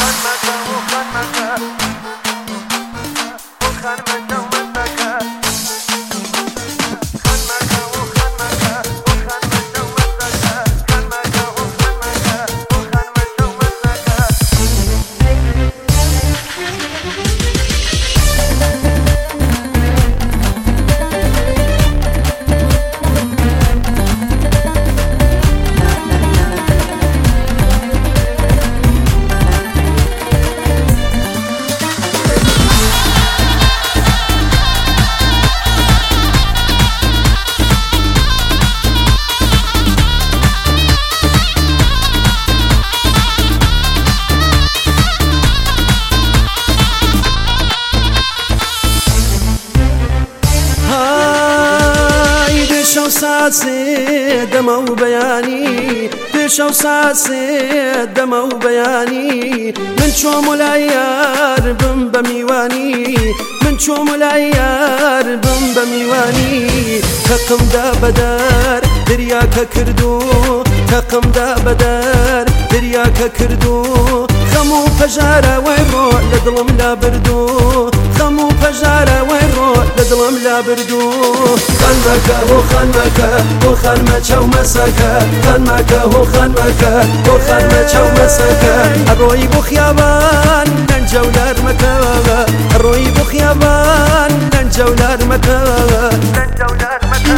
ساسێ دەمە و بەیانی پێشە و ساسێ دەمە و بەیانی من چۆم لای یار بم بە میوانی من چۆم لای یار بم بە میوانی تەقمدا بەدار دریاکە کردو تەقمدا بەدار دریاکە کردو خەم و پەژارە وای ڕۆ لە دڵم لا بردو خەم و پەژارە وای ڕۆ لە دڵم لا بردو خانمەکە هۆ خانمەکە هۆ خانمە چاو مەسەکە خانمەکە هۆ خانمەکە هۆ خانمە چاو مەسەکە ئەڕۆی بۆ خیابان لەنجە و لارمەکە ئەڕۆی بۆ خیابان لەنجە و لارمەکە لەنجە و لارمەکە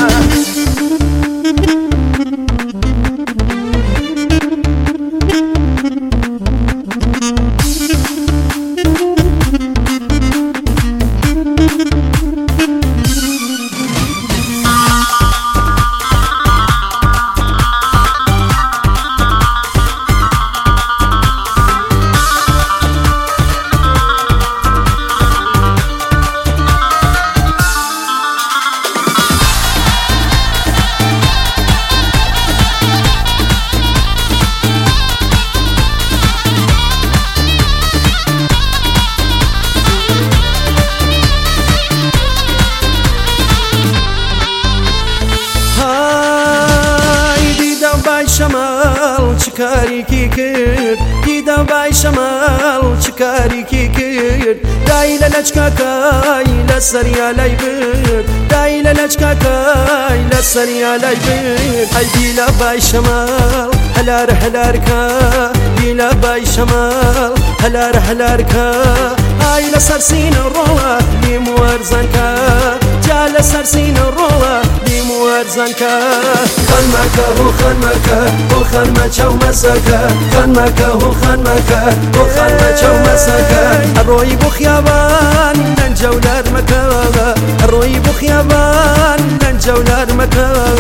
شمال چکاریکی کرد دیدە بای شمال چکاریکی کرد دای لە لەچکەکەی لە سەریا لای برد دای لە لەچکەکەی لە سەریا لای برد ئەی دیلە بای شمال هەلارە هەلارکە دیلە بای شمال هەلارە هەلارکە ئای لە سەر سینە ڕۆڵە لیم وەرزەنکە جا لە سەر سینە ڕۆڵە لیم وەرزەنکە خانمەکە هۆ خانمەکە هۆ خانمە چاو مەسەکە خانمەکە هۆ خانمەکە هۆ خانمە چاو مەسەکە ئەڕۆی بۆ خیابان لەنجە و لارمەکە ئەڕۆی بۆ خیابان لەنجە و لارمەکە